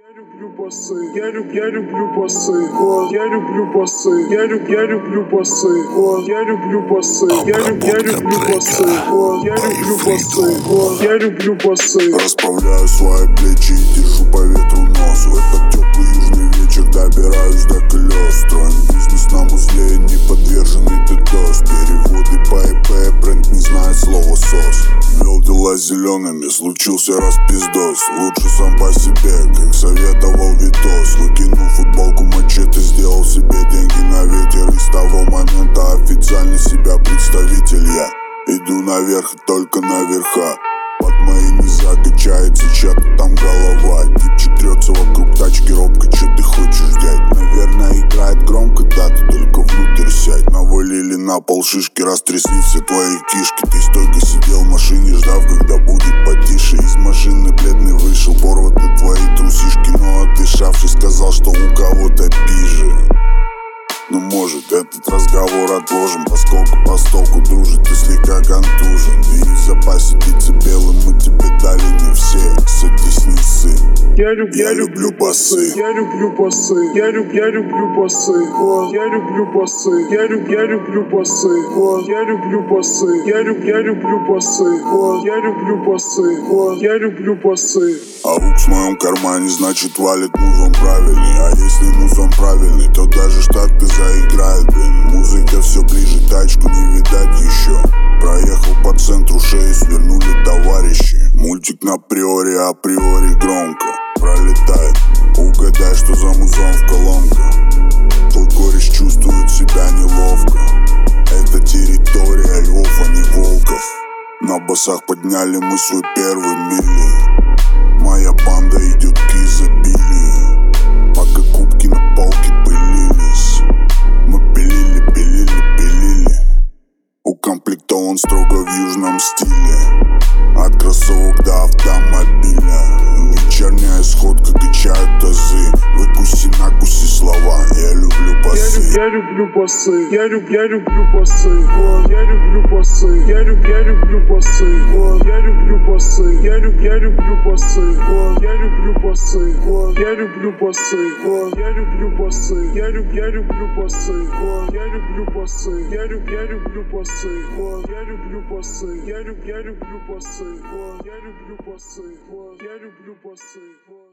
люблю басы, я люблю басы, я люблю басы, я люблю басы, я люблю басы, я люблю басы, я люблю басы, я люблю басы. Расправляю свои плечи и держу по ветру нос. В этот теплый южный вечер добираюсь до колес. Строим бизнес на узле, не подверженный дедос. Переводы по ИП, бренд не знает слова сос. Вел дела зелеными, случился распиздос. Лучше сам по себе, как советовал Витос. Выкинул футболку мачете, сделал себе деньги на ветер. И с того момента официально себя представитель я. Иду наверх и только наверха. Под моей не закачается чья-то там голова. Типчик трется вокруг тачки робко, что ты хочешь, дядь? Наверное играет громко, да, ты только внутрь сядь. Навалили на пол шишки, растрясли все твои кишки. Ты стойко сидел в машине, ждав, когда будет потише. Из машины бледный вышел, порваты твои трусишки. Но отдышавшись сказал, что у кого-то пиже. Ну может этот разговор отложим, поскольку постолку дружит, ты слегка контужен. И в запасе птицы белым мы тебе дали не все. Садись, не ссы. Я люблю басы. Я люблю басы, я люблю басы, я люблю басы, я люблю басы, я люблю басы, я люблю басы, я люблю басы, я люблю басы. А лук в моем кармане, значит валит музон правильный. А если музон правильный, то даже штаты заиграет, блин. Музыка все ближе, тачку не видать еще. Проехал по центру, шею свернули товарищи. Мультик на априори громко пролетает. Угадай, что за музон в колонках. Твой кореш чувствует себя неловко. Это территория львов, а не волков. На басах подняли мы свой первый мили. Моя банда идет к изобилию. Пока кубки на полке пылились, мы пилили. Укомплектован строго в южном стиле. От кроссовок до автомобиля. Вечерняя сходка, качают тазы. Выкуси-накуси слова. Я люблю басы. Я люблю басы, я люблю басы, я люблю басы, я люблю басы, я люблю басы, я люблю басы, я люблю басы, я люблю басы, я люблю басы, я люблю басы, я люблю басы, я люблю басы, я люблю басы, я люблю басы, я люблю басы, я люблю басы.